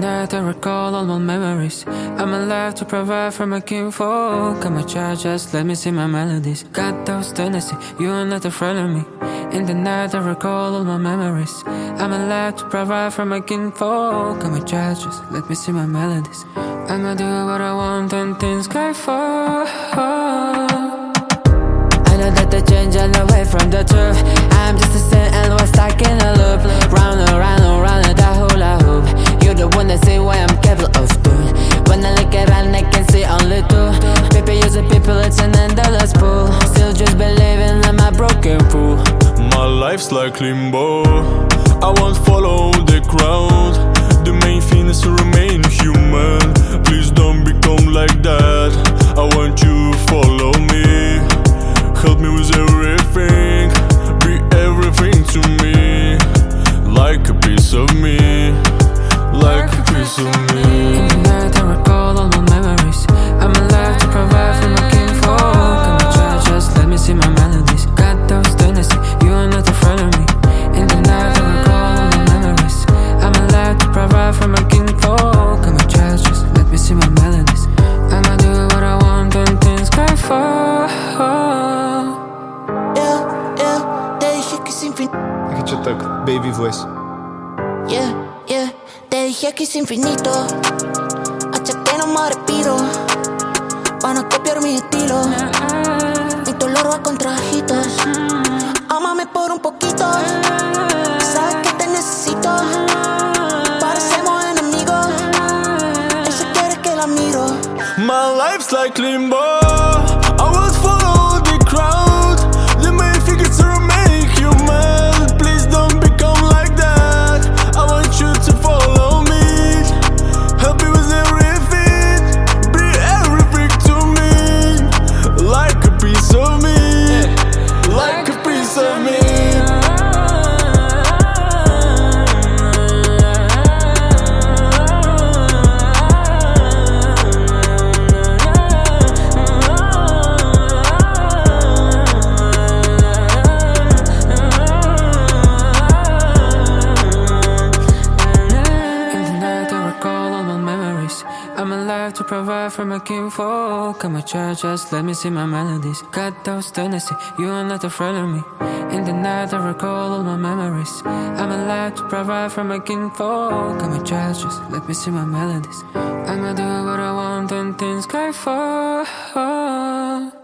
night I recall all my memories. I'm alive to provide for my kinfolk. I'm a child, just let me sing my melodies. Got those tendencies, you are not a friend of me. In the night I recall all my memories. I'm alive to provide for my kinfolk. I'm a child, just let me sing my melodies. I'ma do what I want and things go for. I know that they change all the way from the truth. I'm just a sin and we're stuck in a loop. Round and round and round and that hula hoop. You're the one that see what I'm capable of doing. When I look around I can see only two. People using people, it's an endless pool. Still just believing I'm a broken fool. My life's like limbo. I won't follow the crowd. The main thing is to remain human. Please don't become like that. I want you to follow me. Help me with everything. Be everything to me. Like a piece of me. Like a piece of me. In the night I recall all my memories. I'm alive to provide for my kinfolk. I'm a child, just let me see my melodies. Got those tendencies, you are not a friend of me. In the night I recall all my memories. I'm alive to provide for my kinfolk. I'm a child, just let me see my melodies. I'ma do what I want and things go for. Te dije que es infinito. Хочу так, baby voice. Te dije que es infinito. Hasta que no me respiro. Van a copiar mi estilo. Mi dolor va contra trajitos. Ámame por un poquito. Sabes que te necesito. Parecemos enemigos. Ella quiere que la miro. My life's like limbo. I won't follow the crowd. The main thing is to remain human. Please don't become like that. I want you to follow me. Help me with everything. Be everything to me. Like a piece of me. Like a piece of me. I'm alive to provide for my kinfolk. I'm a child, just let me sing my melodies. Got those tendencies, you are not a friend of me. In the night I recall all my memories. I'm alive to provide for my kinfolk. I'm a child, just let me sing my melodies. I'ma do what I want and things go for.